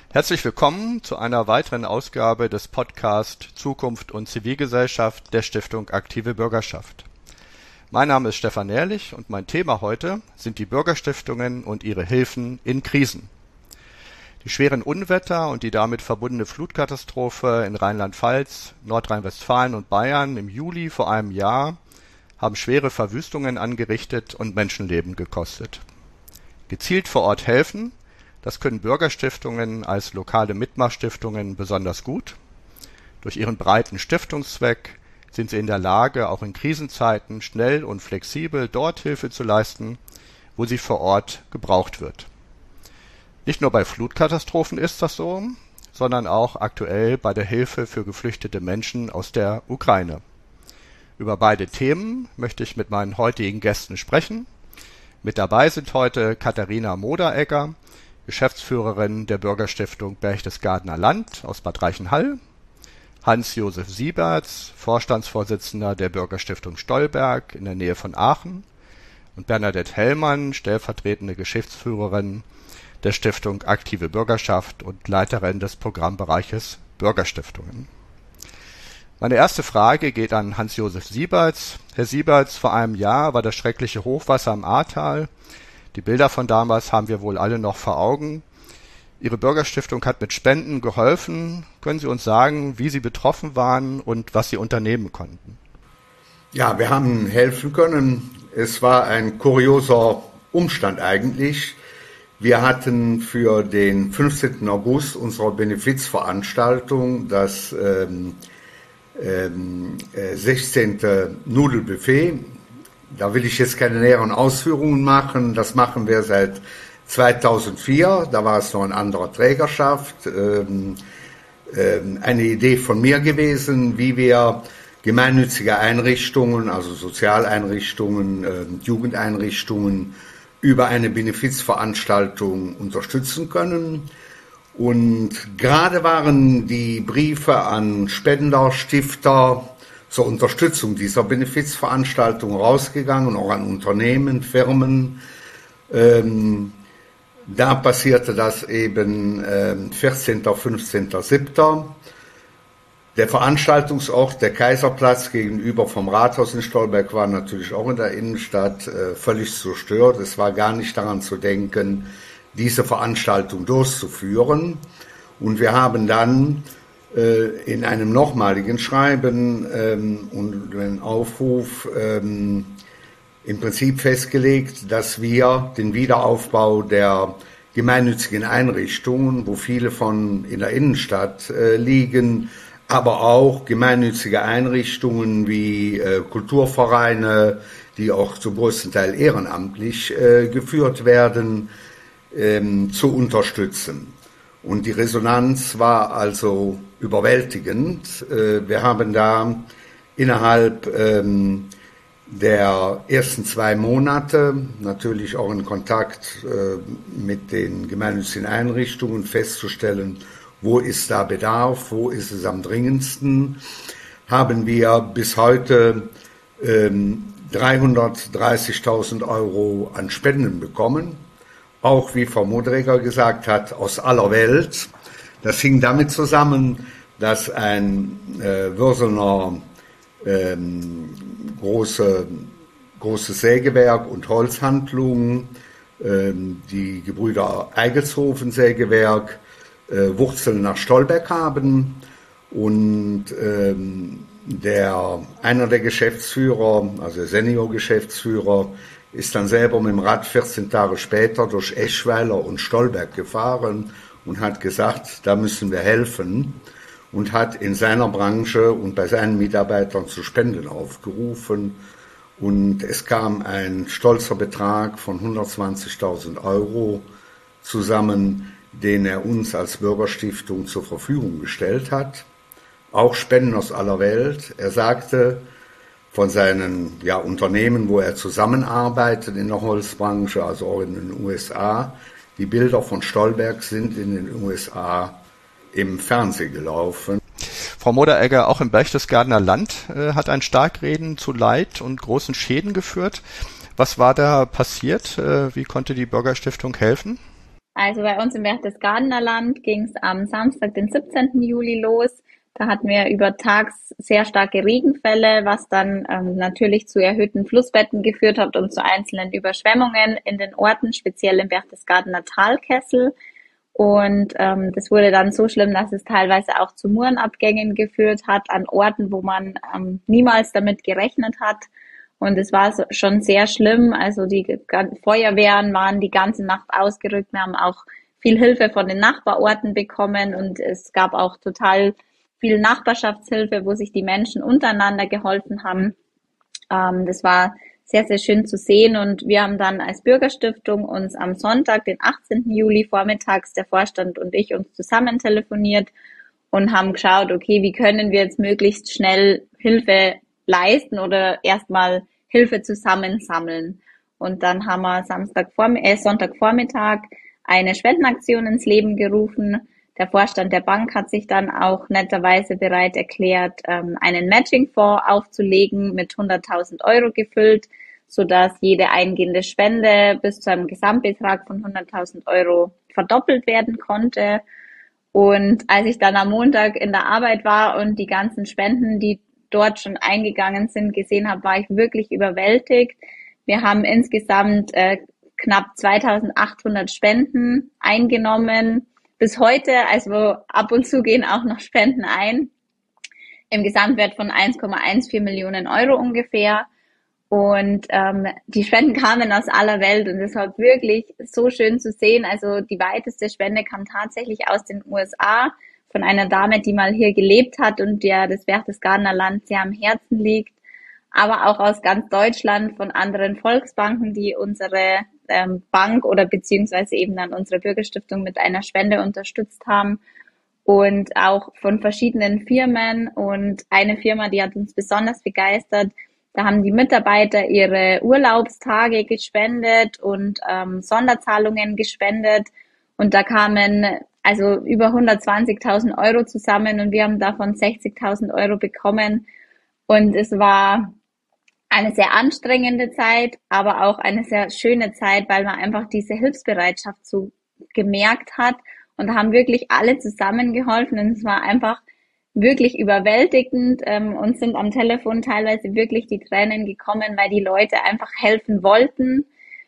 Herzlich willkommen zu einer weiteren Ausgabe des Podcast Zukunft und Zivilgesellschaft der Stiftung Aktive Bürgerschaft. Mein Name ist Stefan Ehrlich und mein Thema heute sind die Bürgerstiftungen und ihre Hilfen in Krisen. Die schweren Unwetter und die damit verbundene Flutkatastrophe in Rheinland-Pfalz, Nordrhein-Westfalen und Bayern im Juli vor einem Jahr haben schwere Verwüstungen angerichtet und Menschenleben gekostet. Gezielt vor Ort helfen, das können Bürgerstiftungen als lokale Mitmachstiftungen besonders gut. Durch ihren breiten Stiftungszweck sind sie in der Lage, auch in Krisenzeiten schnell und flexibel dort Hilfe zu leisten, wo sie vor Ort gebraucht wird. Nicht nur bei Flutkatastrophen ist das so, sondern auch aktuell bei der Hilfe für geflüchtete Menschen aus der Ukraine. Über beide Themen möchte ich mit meinen heutigen Gästen sprechen. Mit dabei sind heute Katharina Moderegger, Geschäftsführerin der Bürgerstiftung Berchtesgadener Land aus Bad Reichenhall, Hans-Josef Sieberts, Vorstandsvorsitzender der Bürgerstiftung Stolberg in der Nähe von Aachen und Bernadette Hellmann, stellvertretende Geschäftsführerin der Stiftung Aktive Bürgerschaft und Leiterin des Programmbereiches Bürgerstiftungen. Meine erste Frage geht an Hans-Josef Sieberts. Herr Sieberts, vor einem Jahr war das schreckliche Hochwasser im Ahrtal. Die Bilder von damals haben wir wohl alle noch vor Augen. Ihre Bürgerstiftung hat mit Spenden geholfen. Können Sie uns sagen, wie Sie betroffen waren und was Sie unternehmen konnten? Ja, wir haben helfen können. Es war ein kurioser Umstand eigentlich. Wir hatten für den 15. August unserer Benefizveranstaltung das 16. Nudelbuffet. Da will ich jetzt keine näheren Ausführungen machen. Das machen wir seit 2004. Da war es noch in anderer Trägerschaft. Eine Idee von mir gewesen, wie wir gemeinnützige Einrichtungen, also Sozialeinrichtungen, Jugendeinrichtungen über eine Benefizveranstaltung unterstützen können. Und gerade waren die Briefe an Spender, Stifter zur Unterstützung dieser Benefizveranstaltung rausgegangen, auch an Unternehmen, Firmen. Da passierte das eben 14., 15., 7. Der Veranstaltungsort, der Kaiserplatz gegenüber vom Rathaus in Stolberg, war natürlich auch in der Innenstadt völlig zerstört. Es war gar nicht daran zu denken, diese Veranstaltung durchzuführen. Und wir haben dann in einem nochmaligen Schreiben und einen Aufruf im Prinzip festgelegt, dass wir den Wiederaufbau der gemeinnützigen Einrichtungen, wo viele von in der Innenstadt liegen, aber auch gemeinnützige Einrichtungen wie Kulturvereine, die auch zum größten Teil ehrenamtlich geführt werden, zu unterstützen. Und die Resonanz war also überwältigend. Wir haben da innerhalb der ersten 2 Monate natürlich auch in Kontakt mit den gemeinnützigen Einrichtungen festzustellen, wo ist da Bedarf, wo ist es am dringendsten, haben wir bis heute 330.000 Euro an Spenden bekommen. Auch, wie Frau Moderegger gesagt hat, aus aller Welt. Das hing damit zusammen, dass ein Würsener großes Sägewerk und Holzhandlung, die Gebrüder Eigelshofen Sägewerk, Wurzeln nach Stolberg haben. Und einer der Geschäftsführer, also der Senior-Geschäftsführer, ist dann selber mit dem Rad 14 Tage später durch Eschweiler und Stolberg gefahren und hat gesagt, da müssen wir helfen, und hat in seiner Branche und bei seinen Mitarbeitern zu Spenden aufgerufen. Und es kam ein stolzer Betrag von 120.000 Euro zusammen, den er uns als Bürgerstiftung zur Verfügung gestellt hat. Auch Spenden aus aller Welt. Er sagte, von seinen Unternehmen, wo er zusammenarbeitet in der Holzbranche, also auch in den USA. Die Bilder von Stolberg sind in den USA im Fernsehen gelaufen. Frau Moderegger, auch im Berchtesgadener Land hat ein Starkreden zu Leid und großen Schäden geführt. Was war da passiert? Wie konnte die Bürgerstiftung helfen? Also bei uns im Berchtesgadener Land ging es am Samstag, den 17. Juli los. Da hatten wir über tags sehr starke Regenfälle, was dann natürlich zu erhöhten Flussbetten geführt hat und zu einzelnen Überschwemmungen in den Orten, speziell im Berchtesgadener Talkessel. Und das wurde dann so schlimm, dass es teilweise auch zu Murenabgängen geführt hat an Orten, wo man niemals damit gerechnet hat. Und es war schon sehr schlimm. Also die Feuerwehren waren die ganze Nacht ausgerückt. Wir haben auch viel Hilfe von den Nachbarorten bekommen und es gab auch total viel Nachbarschaftshilfe, wo sich die Menschen untereinander geholfen haben. Das war sehr, sehr schön zu sehen und wir haben dann als Bürgerstiftung uns am Sonntag, den 18. Juli vormittags, der Vorstand und ich uns zusammen telefoniert und haben geschaut, okay, wie können wir jetzt möglichst schnell Hilfe leisten oder erstmal Hilfe zusammensammeln. Und dann haben wir Sonntagvormittag eine Spendenaktion ins Leben gerufen. Der Vorstand der Bank hat sich dann auch netterweise bereit erklärt, einen Matching-Fonds aufzulegen mit 100.000 Euro gefüllt, sodass jede eingehende Spende bis zu einem Gesamtbetrag von 100.000 Euro verdoppelt werden konnte. Und als ich dann am Montag in der Arbeit war und die ganzen Spenden, die dort schon eingegangen sind, gesehen habe, war ich wirklich überwältigt. Wir haben insgesamt knapp 2.800 Spenden eingenommen. Bis heute, also ab und zu gehen auch noch Spenden ein, im Gesamtwert von 1,14 Millionen Euro ungefähr. Und die Spenden kamen aus aller Welt und es war wirklich so schön zu sehen. Also die weiteste Spende kam tatsächlich aus den USA von einer Dame, die mal hier gelebt hat und der das Berchtesgadener Land sehr am Herzen liegt. Aber auch aus ganz Deutschland von anderen Volksbanken, die unsere Bank oder beziehungsweise eben dann unsere Bürgerstiftung mit einer Spende unterstützt haben. Und auch von verschiedenen Firmen. Und eine Firma, die hat uns besonders begeistert. Da haben die Mitarbeiter ihre Urlaubstage gespendet und Sonderzahlungen gespendet. Und da kamen also über 120.000 Euro zusammen und wir haben davon 60.000 Euro bekommen. Und es war eine sehr anstrengende Zeit, aber auch eine sehr schöne Zeit, weil man einfach diese Hilfsbereitschaft so gemerkt hat. Und da haben wirklich alle zusammengeholfen und es war einfach wirklich überwältigend. Uns sind am Telefon teilweise wirklich die Tränen gekommen, weil die Leute einfach helfen wollten.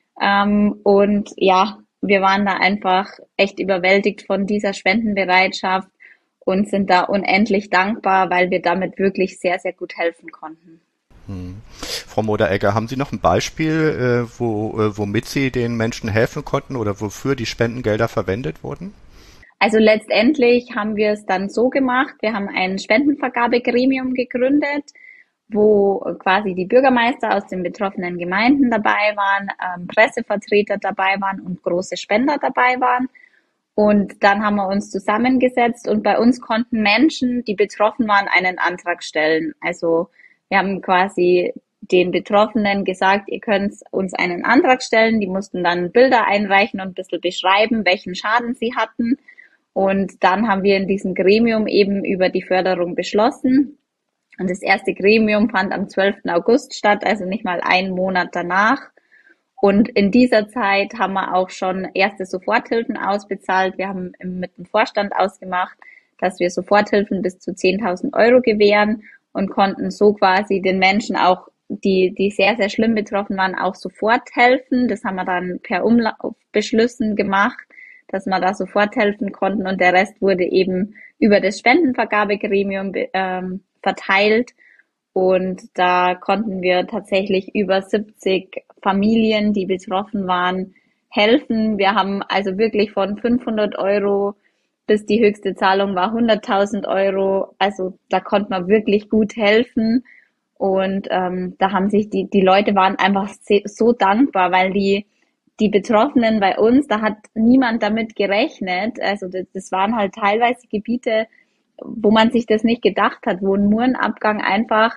Und ja, wir waren da einfach echt überwältigt von dieser Spendenbereitschaft und sind da unendlich dankbar, weil wir damit wirklich sehr, sehr gut helfen konnten. Frau Moderegger, haben Sie noch ein Beispiel, womit Sie den Menschen helfen konnten oder wofür die Spendengelder verwendet wurden? Also letztendlich haben wir es dann so gemacht, wir haben ein Spendenvergabegremium gegründet, wo quasi die Bürgermeister aus den betroffenen Gemeinden dabei waren, Pressevertreter dabei waren und große Spender dabei waren. Und dann haben wir uns zusammengesetzt und bei uns konnten Menschen, die betroffen waren, einen Antrag stellen. Also wir haben quasi den Betroffenen gesagt, ihr könnt uns einen Antrag stellen. Die mussten dann Bilder einreichen und ein bisschen beschreiben, welchen Schaden sie hatten. Und dann haben wir in diesem Gremium eben über die Förderung beschlossen. Und das erste Gremium fand am 12. August statt, also nicht mal einen Monat danach. Und in dieser Zeit haben wir auch schon erste Soforthilfen ausbezahlt. Wir haben mit dem Vorstand ausgemacht, dass wir Soforthilfen bis zu 10.000 Euro gewähren und konnten so quasi den Menschen auch, die sehr, sehr schlimm betroffen waren, auch sofort helfen. Das haben wir dann per Umlaufbeschlüssen gemacht, dass wir da sofort helfen konnten und der Rest wurde eben über das Spendenvergabegremium verteilt und da konnten wir tatsächlich über 70 Familien, die betroffen waren, helfen. Wir haben also wirklich von 500 Euro bis die höchste Zahlung war 100.000 Euro. Also da konnte man wirklich gut helfen und da haben sich die Leute waren einfach so dankbar, weil die Betroffenen bei uns, da hat niemand damit gerechnet. Also das waren halt teilweise Gebiete, wo man sich das nicht gedacht hat, wo ein Murenabgang einfach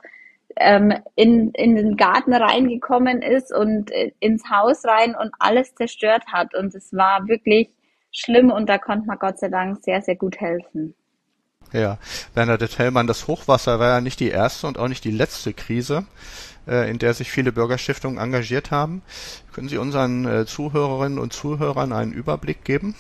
in den Garten reingekommen ist und ins Haus rein und alles zerstört hat. Und es war wirklich schlimm und da konnte man Gott sei Dank sehr, sehr gut helfen. Ja, Bernadette Hellmann, das Hochwasser war ja nicht die erste und auch nicht die letzte Krise. in der sich viele Bürgerstiftungen engagiert haben. Können Sie unseren Zuhörerinnen und Zuhörern einen Überblick geben?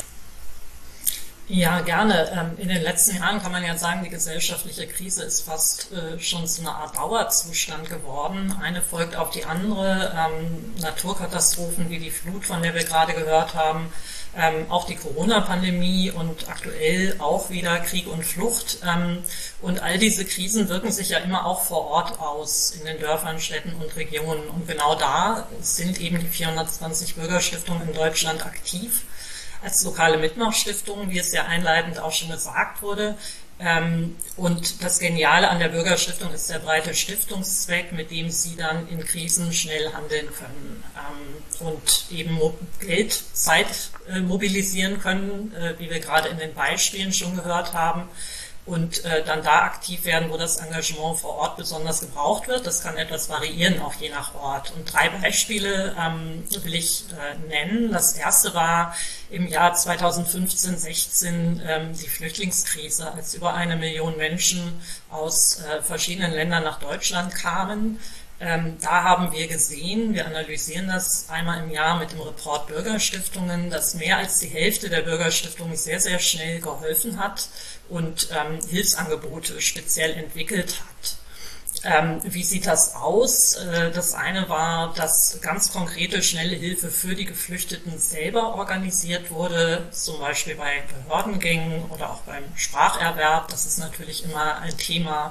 Ja, gerne. In den letzten Jahren kann man ja sagen, die gesellschaftliche Krise ist fast schon zu einer Art Dauerzustand geworden. Eine folgt auf die andere. Naturkatastrophen wie die Flut, von der wir gerade gehört haben, auch die Corona-Pandemie und aktuell auch wieder Krieg und Flucht. Und all diese Krisen wirken sich ja immer auch vor Ort aus, in den Dörfern, Städten und Regionen. Und genau da sind eben die 420 Bürgerstiftungen in Deutschland aktiv. Als lokale Mitmachstiftung, wie es ja einleitend auch schon gesagt wurde. Und das Geniale an der Bürgerstiftung ist der breite Stiftungszweck, mit dem Sie dann in Krisen schnell handeln können und eben Geld, Zeit mobilisieren können, wie wir gerade in den Beispielen schon gehört haben. Und dann da aktiv werden, wo das Engagement vor Ort besonders gebraucht wird. Das kann etwas variieren, auch je nach Ort. Und 3 Beispiele will ich nennen. Das erste war im Jahr 2015/16 die Flüchtlingskrise, als über 1 Million Menschen aus verschiedenen Ländern nach Deutschland kamen. Da haben wir gesehen, wir analysieren das einmal im Jahr mit dem Report Bürgerstiftungen, dass mehr als die Hälfte der Bürgerstiftungen sehr, sehr schnell geholfen hat und Hilfsangebote speziell entwickelt hat. Wie sieht das aus? Das eine war, dass ganz konkrete, schnelle Hilfe für die Geflüchteten selber organisiert wurde, zum Beispiel bei Behördengängen oder auch beim Spracherwerb. Das ist natürlich immer ein Thema.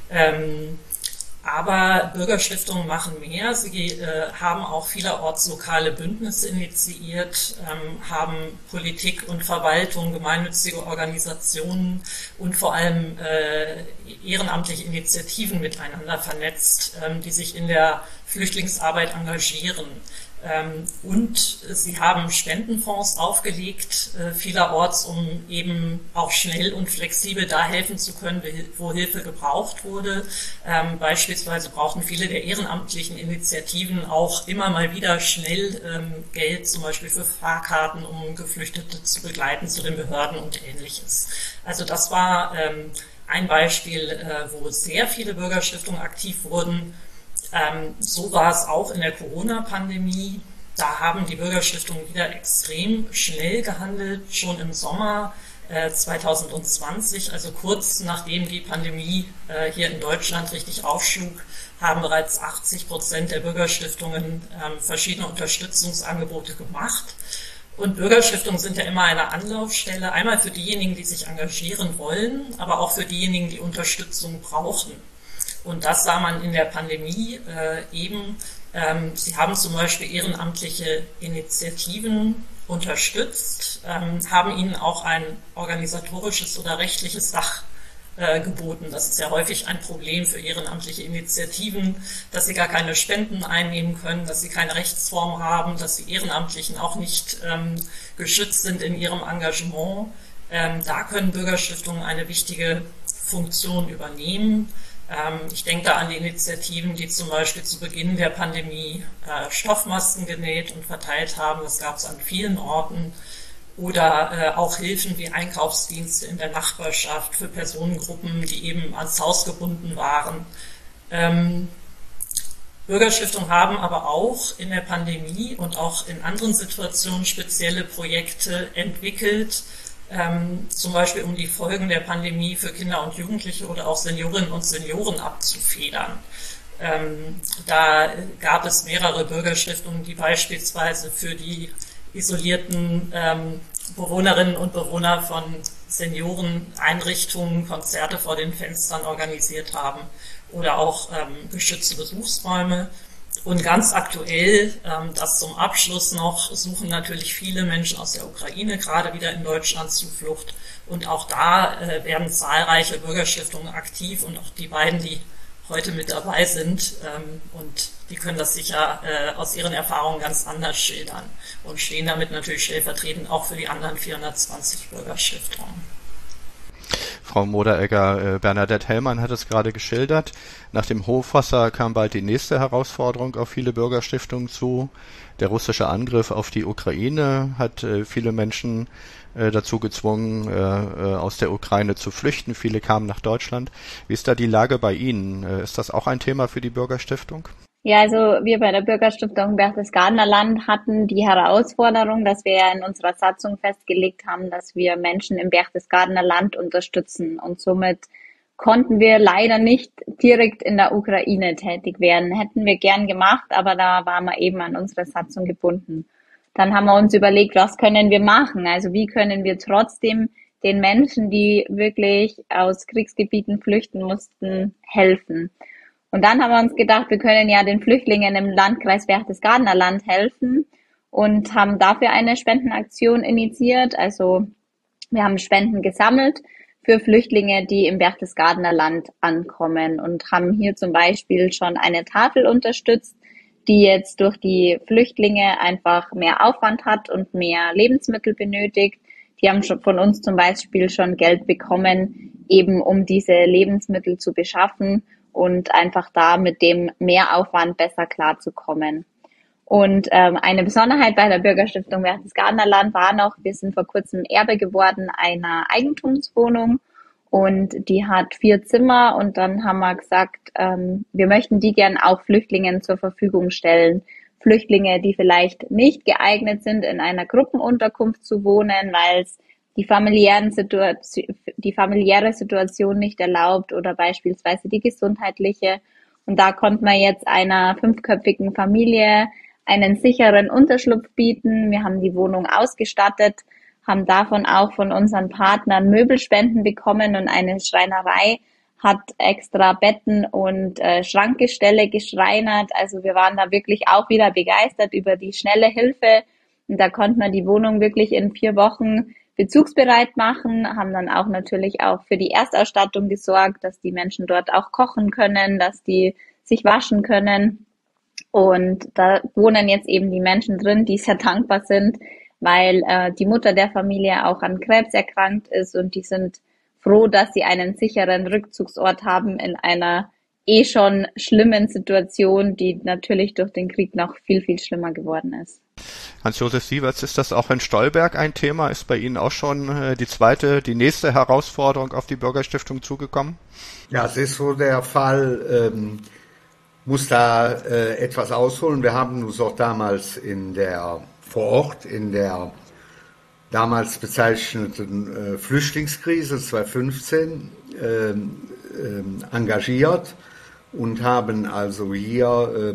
Aber Bürgerstiftungen machen mehr. Sie haben auch vielerorts lokale Bündnisse initiiert, haben Politik und Verwaltung, gemeinnützige Organisationen und vor allem ehrenamtliche Initiativen miteinander vernetzt, die sich in der Flüchtlingsarbeit engagieren. Und sie haben Spendenfonds aufgelegt, vielerorts, um eben auch schnell und flexibel da helfen zu können, wo Hilfe gebraucht wurde. Beispielsweise brauchten viele der ehrenamtlichen Initiativen auch immer mal wieder schnell Geld, zum Beispiel für Fahrkarten, um Geflüchtete zu begleiten zu den Behörden und Ähnliches. Also das war ein Beispiel, wo sehr viele Bürgerstiftungen aktiv wurden. So war es auch in der Corona-Pandemie. Da haben die Bürgerstiftungen wieder extrem schnell gehandelt, schon im Sommer 2020, also kurz nachdem die Pandemie hier in Deutschland richtig aufschlug, haben bereits 80% der Bürgerstiftungen verschiedene Unterstützungsangebote gemacht. Und Bürgerstiftungen sind ja immer eine Anlaufstelle, einmal für diejenigen, die sich engagieren wollen, aber auch für diejenigen, die Unterstützung brauchen. Und das sah man in der Pandemie eben. Sie haben zum Beispiel ehrenamtliche Initiativen unterstützt, haben ihnen auch ein organisatorisches oder rechtliches Dach geboten. Das ist ja häufig ein Problem für ehrenamtliche Initiativen, dass sie gar keine Spenden einnehmen können, dass sie keine Rechtsform haben, dass die Ehrenamtlichen auch nicht geschützt sind in ihrem Engagement. Da können Bürgerstiftungen eine wichtige Funktion übernehmen. Ich denke da an die Initiativen, die zum Beispiel zu Beginn der Pandemie Stoffmasken genäht und verteilt haben. Das gab es an vielen Orten. Oder auch Hilfen wie Einkaufsdienste in der Nachbarschaft für Personengruppen, die eben ans Haus gebunden waren. Bürgerstiftungen haben aber auch in der Pandemie und auch in anderen Situationen spezielle Projekte entwickelt, zum Beispiel um die Folgen der Pandemie für Kinder und Jugendliche oder auch Seniorinnen und Senioren abzufedern. Da gab es mehrere Bürgerstiftungen, die beispielsweise für die isolierten Bewohnerinnen und Bewohner von Senioreneinrichtungen Konzerte vor den Fenstern organisiert haben oder auch geschützte Besuchsräume. Und ganz aktuell, das zum Abschluss noch, suchen natürlich viele Menschen aus der Ukraine gerade wieder in Deutschland Zuflucht. Und auch da werden zahlreiche Bürgerstiftungen aktiv und auch die beiden, die heute mit dabei sind. Und die können das sicher aus ihren Erfahrungen ganz anders schildern und stehen damit natürlich stellvertretend auch für die anderen 420 Bürgerstiftungen. Frau Moderegger, Bernadette Hellmann hat es gerade geschildert. Nach dem Hochwasser kam bald die nächste Herausforderung auf viele Bürgerstiftungen zu. Der russische Angriff auf die Ukraine hat viele Menschen dazu gezwungen, aus der Ukraine zu flüchten. Viele kamen nach Deutschland. Wie ist da die Lage bei Ihnen? Ist das auch ein Thema für die Bürgerstiftung? Ja, also wir bei der Bürgerstiftung Berchtesgadener Land hatten die Herausforderung, dass wir ja in unserer Satzung festgelegt haben, dass wir Menschen im Berchtesgadener Land unterstützen. Und somit konnten wir leider nicht direkt in der Ukraine tätig werden. Hätten wir gern gemacht, aber da waren wir eben an unsere Satzung gebunden. Dann haben wir uns überlegt, was können wir machen? Also wie können wir trotzdem den Menschen, die wirklich aus Kriegsgebieten flüchten mussten, helfen? Und dann haben wir uns gedacht, wir können ja den Flüchtlingen im Landkreis Berchtesgadener Land helfen und haben dafür eine Spendenaktion initiiert. Also wir haben Spenden gesammelt für Flüchtlinge, die im Berchtesgadener Land ankommen und haben hier zum Beispiel schon eine Tafel unterstützt, die jetzt durch die Flüchtlinge einfach mehr Aufwand hat und mehr Lebensmittel benötigt. Die haben schon von uns zum Beispiel schon Geld bekommen, eben um diese Lebensmittel zu beschaffen und einfach da mit dem Mehraufwand besser klarzukommen. Und eine Besonderheit bei der Bürgerstiftung Berchtesgadener Land war noch, wir sind vor kurzem Erbe geworden einer Eigentumswohnung und die hat 4 Zimmer und dann haben wir gesagt, wir möchten die gern auch Flüchtlingen zur Verfügung stellen. Flüchtlinge, die vielleicht nicht geeignet sind, in einer Gruppenunterkunft zu wohnen, weil es die familiäre Situation nicht erlaubt oder beispielsweise die gesundheitliche. Und da konnte man jetzt einer 5-köpfigen Familie einen sicheren Unterschlupf bieten. Wir haben die Wohnung ausgestattet, haben davon auch von unseren Partnern Möbelspenden bekommen und eine Schreinerei hat extra Betten und Schrankgestelle geschreinert. Also wir waren da wirklich auch wieder begeistert über die schnelle Hilfe. Und da konnte man die Wohnung wirklich in 4 Wochen bezugsbereit machen, haben dann auch natürlich auch für die Erstausstattung gesorgt, dass die Menschen dort auch kochen können, dass die sich waschen können. Und da wohnen jetzt eben die Menschen drin, die sehr dankbar sind, weil die Mutter der Familie auch an Krebs erkrankt ist und die sind froh, dass sie einen sicheren Rückzugsort haben in einer schon schlimmen Situation, die natürlich durch den Krieg noch viel, viel schlimmer geworden ist. Hans-Josef Sieverts, ist das auch in Stolberg ein Thema? Ist bei Ihnen auch schon die nächste Herausforderung auf die Bürgerstiftung zugekommen? Ja, es ist so der Fall, muss da etwas ausholen. Wir haben uns auch damals vor Ort in der damals bezeichneten Flüchtlingskrise 2015 engagiert und haben also hier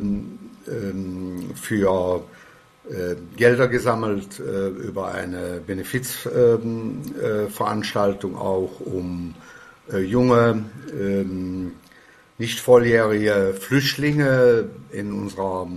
für Gelder gesammelt über eine Benefizveranstaltung auch, um junge, nicht volljährige Flüchtlinge in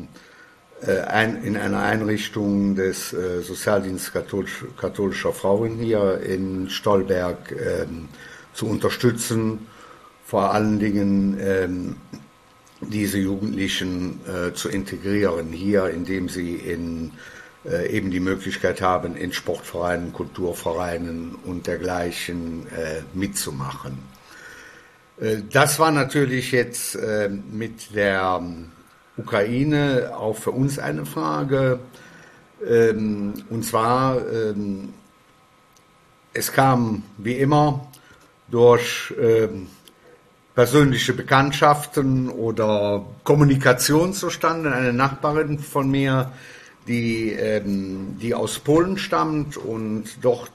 einer Einrichtung des Sozialdienstes katholischer Frauen hier in Stolberg zu unterstützen, vor allen Dingen diese Jugendlichen zu integrieren hier, indem sie eben die Möglichkeit haben, in Sportvereinen, Kulturvereinen und dergleichen mitzumachen. Das war natürlich jetzt mit der Ukraine auch für uns eine Frage. Und zwar, es kam wie immer durch persönliche Bekanntschaften oder Kommunikation zustande. Eine Nachbarin von mir, die aus Polen stammt und dort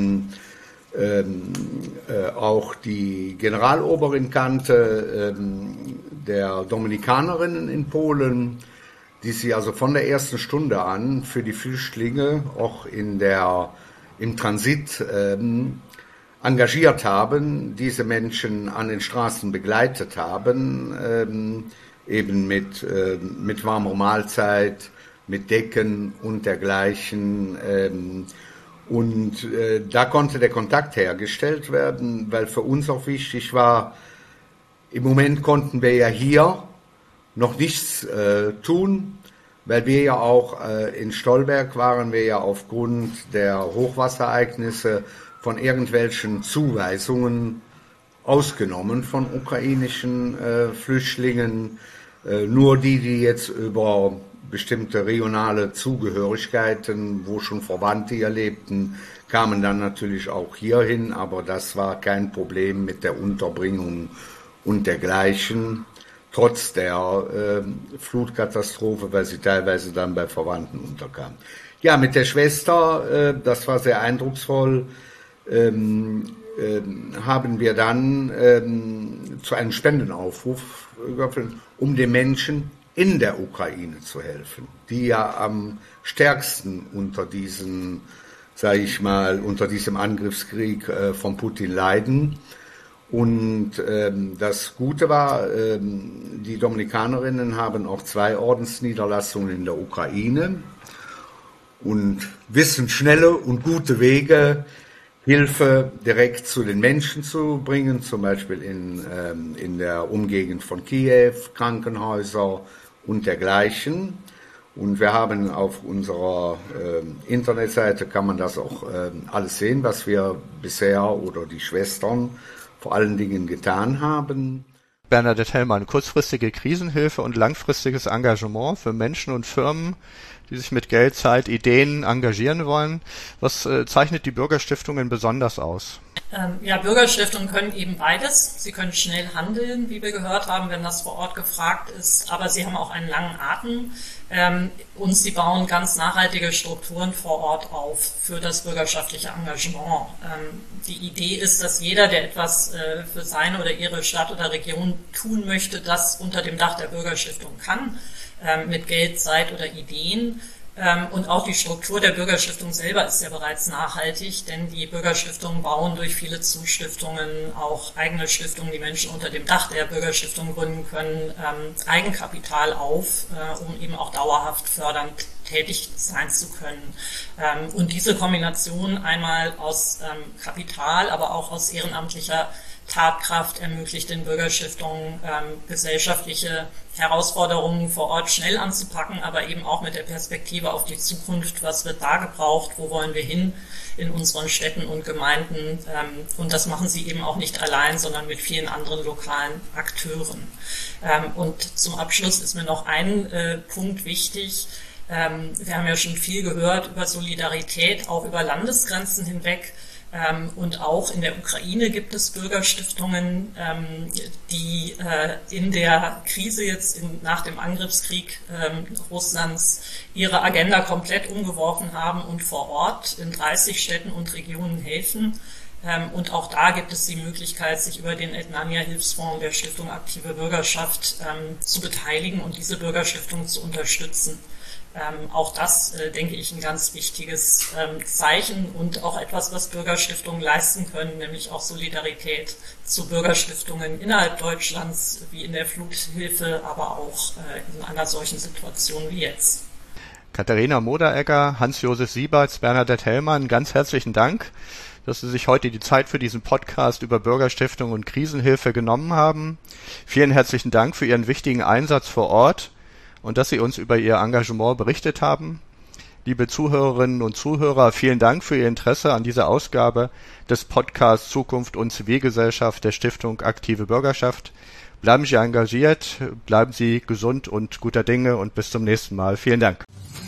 auch die Generaloberin kannte, der Dominikanerinnen in Polen, die sie also von der ersten Stunde an für die Flüchtlinge auch im Transit engagiert haben, diese Menschen an den Straßen begleitet haben, eben mit warmer Mahlzeit, mit Decken und dergleichen. Und da konnte der Kontakt hergestellt werden, weil für uns auch wichtig war, im Moment konnten wir ja hier noch nichts tun, weil wir ja auch in Stolberg waren wir ja aufgrund der Hochwasserereignisse von irgendwelchen Zuweisungen ausgenommen von ukrainischen Flüchtlingen. Nur die jetzt über bestimmte regionale Zugehörigkeiten, wo schon Verwandte hier lebten, kamen dann natürlich auch hierhin, aber das war kein Problem mit der Unterbringung und dergleichen, trotz der Flutkatastrophe, weil sie teilweise dann bei Verwandten unterkamen. Ja, mit der Schwester, das war sehr eindrucksvoll, haben wir dann zu einem Spendenaufruf geöffnet, um den Menschen in der Ukraine zu helfen, die ja am stärksten unter diesem Angriffskrieg von Putin leiden. Und das Gute war, die Dominikanerinnen haben auch 2 Ordensniederlassungen in der Ukraine und wissen schnelle und gute Wege, Hilfe direkt zu den Menschen zu bringen, zum Beispiel in der Umgegend von Kiew, Krankenhäuser und dergleichen. Und wir haben auf unserer Internetseite, kann man das auch alles sehen, was wir bisher oder die Schwestern vor allen Dingen getan haben. Bernadette Hellmann, kurzfristige Krisenhilfe und langfristiges Engagement für Menschen und Firmen, die sich mit Geld, Zeit, Ideen engagieren wollen. Was zeichnet die Bürgerstiftungen besonders aus? Ja, Bürgerstiftungen können eben beides. Sie können schnell handeln, wie wir gehört haben, wenn das vor Ort gefragt ist, aber sie haben auch einen langen Atem und sie bauen ganz nachhaltige Strukturen vor Ort auf für das bürgerschaftliche Engagement. Die Idee ist, dass jeder, der etwas für seine oder ihre Stadt oder Region tun möchte, das unter dem Dach der Bürgerstiftung kann, mit Geld, Zeit oder Ideen. Und auch die Struktur der Bürgerstiftung selber ist ja bereits nachhaltig, denn die Bürgerstiftungen bauen durch viele Zustiftungen, auch eigene Stiftungen, die Menschen unter dem Dach der Bürgerstiftung gründen können, Eigenkapital auf, um eben auch dauerhaft fördernd tätig sein zu können. Und diese Kombination einmal aus Kapital, aber auch aus ehrenamtlicher Tatkraft ermöglicht den Bürgerstiftungen, gesellschaftliche Herausforderungen vor Ort schnell anzupacken, aber eben auch mit der Perspektive auf die Zukunft. Was wird da gebraucht? Wo wollen wir hin in unseren Städten und Gemeinden? Und das machen sie eben auch nicht allein, sondern mit vielen anderen lokalen Akteuren. Und zum Abschluss ist mir noch ein Punkt wichtig. Wir haben ja schon viel gehört über Solidarität, auch über Landesgrenzen hinweg. Und auch in der Ukraine gibt es Bürgerstiftungen, die in der Krise jetzt nach dem Angriffskrieg Russlands ihre Agenda komplett umgeworfen haben und vor Ort in 30 Städten und Regionen helfen. Und auch da gibt es die Möglichkeit, sich über den Etnania-Hilfsfonds der Stiftung Aktive Bürgerschaft zu beteiligen und diese Bürgerstiftung zu unterstützen. Auch das, denke ich, ein ganz wichtiges Zeichen und auch etwas, was Bürgerstiftungen leisten können, nämlich auch Solidarität zu Bürgerstiftungen innerhalb Deutschlands, wie in der Fluthilfe, aber auch in einer solchen Situation wie jetzt. Katharina Moderegger, Hans-Josef Sieberts, Bernadette Hellmann, ganz herzlichen Dank, dass Sie sich heute die Zeit für diesen Podcast über Bürgerstiftung und Krisenhilfe genommen haben. Vielen herzlichen Dank für Ihren wichtigen Einsatz vor Ort und dass Sie uns über Ihr Engagement berichtet haben. Liebe Zuhörerinnen und Zuhörer, vielen Dank für Ihr Interesse an dieser Ausgabe des Podcasts Zukunft und Zivilgesellschaft der Stiftung Aktive Bürgerschaft. Bleiben Sie engagiert, bleiben Sie gesund und guter Dinge und bis zum nächsten Mal. Vielen Dank.